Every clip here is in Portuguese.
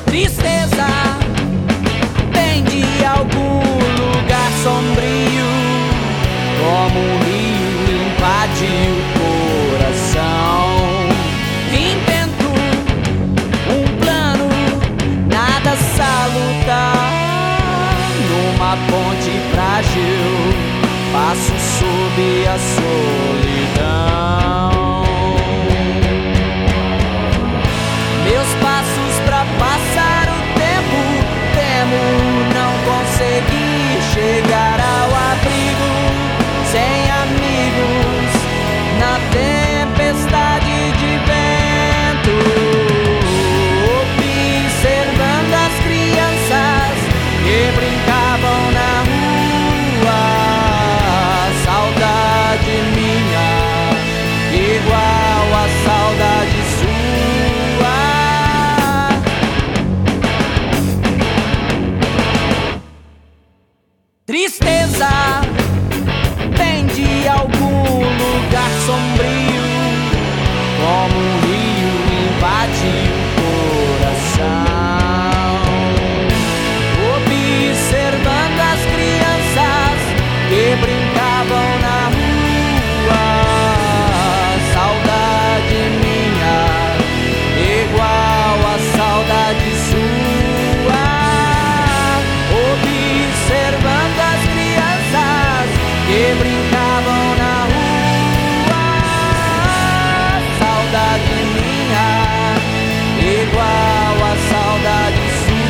Tristeza vem de algum lugar sombrio, como um rio invade o coração. Invento um plano, nada salutar, numa ponte frágil, passo sob a solidão. Meus passos pra passar o tempo, temo não conseguir chegar ao abrigo, sem amigos, na tempestade de vento. Observando as crianças que brincavam na rua, saudade minha, igual a saudade sua. Tristeza vem de algum lugar sombrio, como um rio invade o coração. Observando as crianças que brincavam na rua, saudade minha, igual a saudade sua. Observando as crianças que brincavam na rua, saudade minha, igual a saudade sua.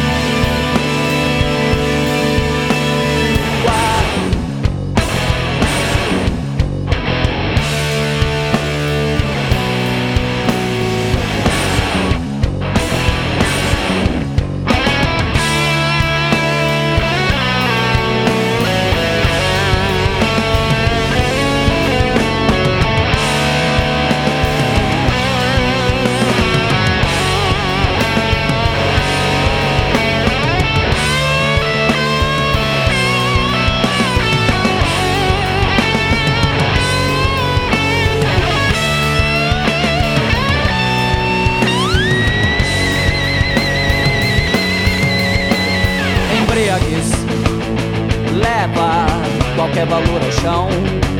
Embriaguez leva qualquer valor ao chão.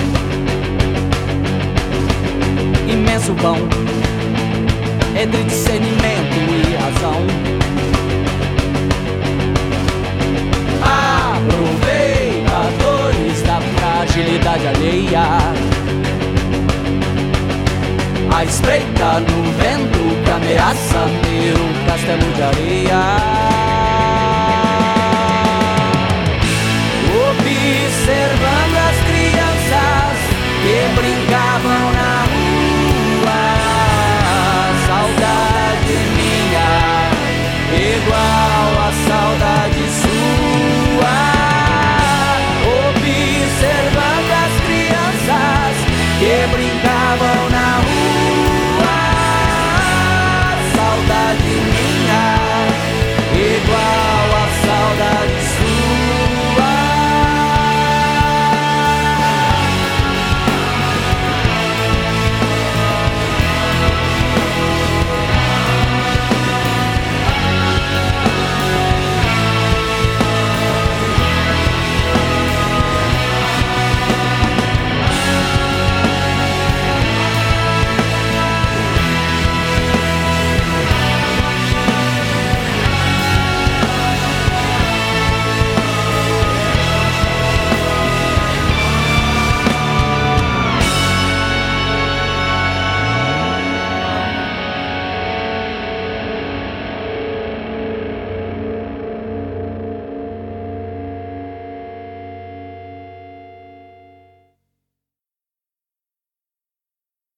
Imenso vão entre discernimento e razão. Aproveitadores da fragilidade alheia, à espreita no vento que ameaça meu castelo de areia.